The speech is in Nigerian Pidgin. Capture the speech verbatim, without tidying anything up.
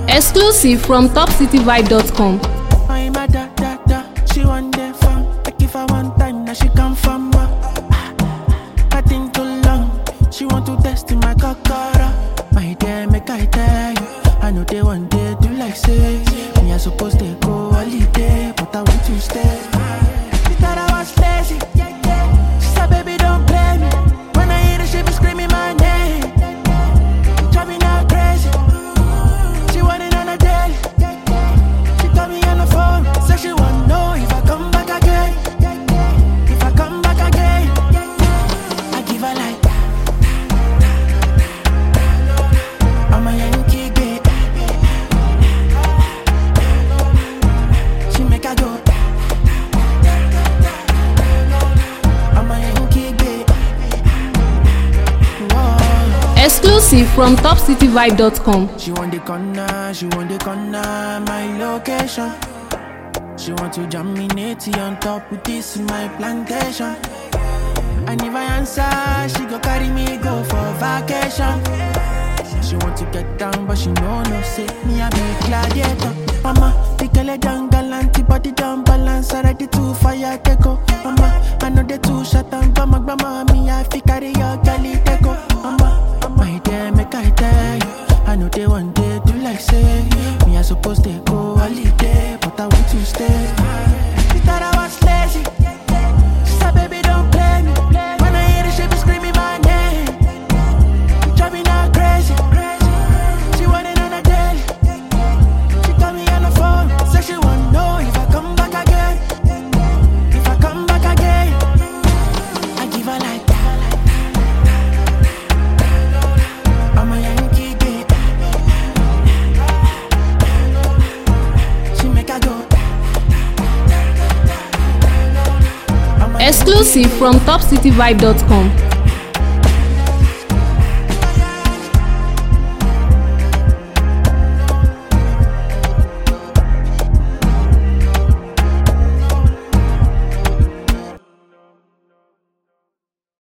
Exclusive from top city vibe dot com. I'm a da da da. She want the fun. I give her one time, now she come from her. I think too long. She want to test in my cockara. My dear, make I tell you. I know they want day do like say. Me I supposed to go holiday, but I want to stay. She thought I was lazy. She said, baby, don't play me. When I hear her, she be screaming my name. Drive me now crazy. She want it on a daily. She got me on the phone. Said she want to know if I come back again. If I come back again, I give her like I'm a Yankee babe. She make her go. I'm a Yankee babe. Whoa. Exclusive from top city vibe dot com. She want the corner, she want the corner, my location. She want to jam me natty on top with this in my plantation. And if I answer, she go carry me go for vacation. She want to get down, but she know no say me a be gladiator. Mama, the girl a jungle antibody down balance, already too fire teko. Mama, I know they too shut down, but my grandma me I fi carry your galley teko. Mama, my dear, make I tell you, I know they want day do like say me I supposed to go holiday, but I want to stay. She thought I was lazy. She said, baby, don't play me. When I hear her, she be screaming my name. Drive me now crazy. She want it on a daily. She got me on the phone. Said she want to know if I come back again. If I come back again, I give her like I'm a Yankee babe. She make her go. Exclusive from top city vibe dot com.